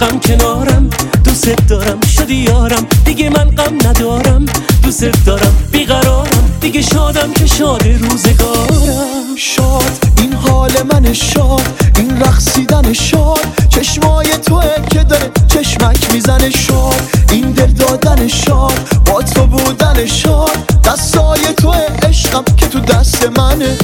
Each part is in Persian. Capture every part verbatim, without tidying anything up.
غم کنارم، دوست دارم شدی یارم، دیگه من غم ندارم، دوست دارم بیقرارم، دیگه شادم که شاد روزگارم. شاد این حال من شاد، این رقصیدن شاد، چشمای توه که داره چشمک میزنه شاد، این دل دادن شاد، با تو بودن شاد، دستای توه عشقم که تو دست منه.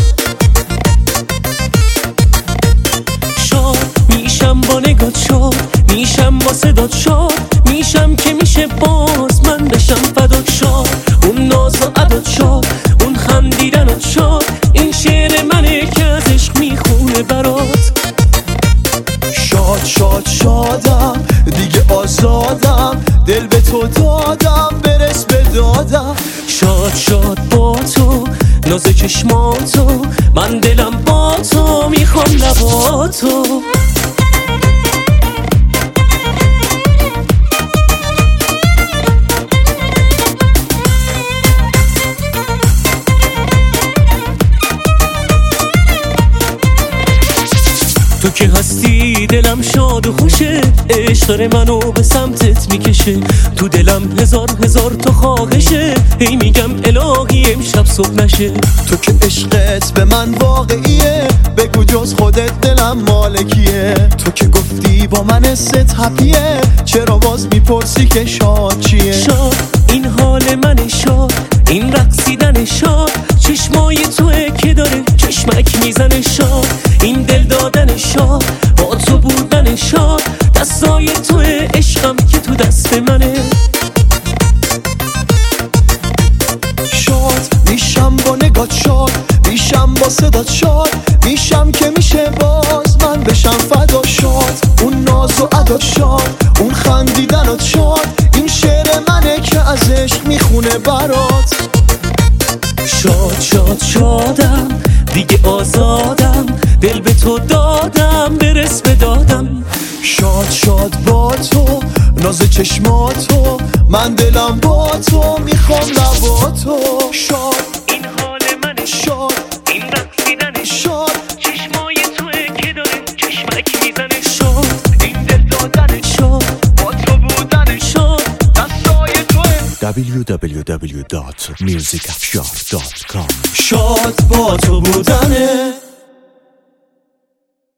شاد میشم با نگات شاد، میشم با صدات شاد، میشم که میشه باز من بشم فدات شاد. اون ناز و عدات شاد، اون خندیدنات شاد، این شعر منه که از عشق میخونه برات. شاد شاد شادم دیگه آزادم، دل به تو دادم برس به دادم. شاد شاد با تو ناز چشماتو، من دلم با تو میخوام لبا تو. تو که هستی دلم شاد و خوشه، عشق داره منو به سمتت میکشه، تو دلم هزار هزار تا خواهشه، هی میگم الهی امشب صبح نشه. تو که عشقت به من واقعیه، بگو جز خودت دلم مالکیه. تو که گفتی با من است هپیه، چرا باز میپرسی که شاد چیه؟ شاد این حال من شاد، این رقصیدن شاد، چشمای توه که داره چشمک میزنه شاد، این دل دادن شاد، با تو بودن شاد، دستای توه عشقم که تو دست منه. شاد میشم با نگات شاد، میشم با صدات شاد، میشم که میشه باز من بشم فدا شاد. اون ناز و عدات شاد، اون خندیدنات شاد، این شعر منه که از عشق میخونه برات. شاد شاد شادم دیگه آزادم، دل به تو دادم برس به دادم. شاد شاد با تو ناز چشماتو، من دلم با تو میخوام لبا تو. شاد این حال من شاد، این رقصیدن شاد، چشمای توه که داره چشمک میزنه شاد، این دل دادن شاد، با تو بودن شاد، دستای توه. دبلیو دبلیو دبلیو دات میوزیک افشار دات کام. شاد با تو بودنه.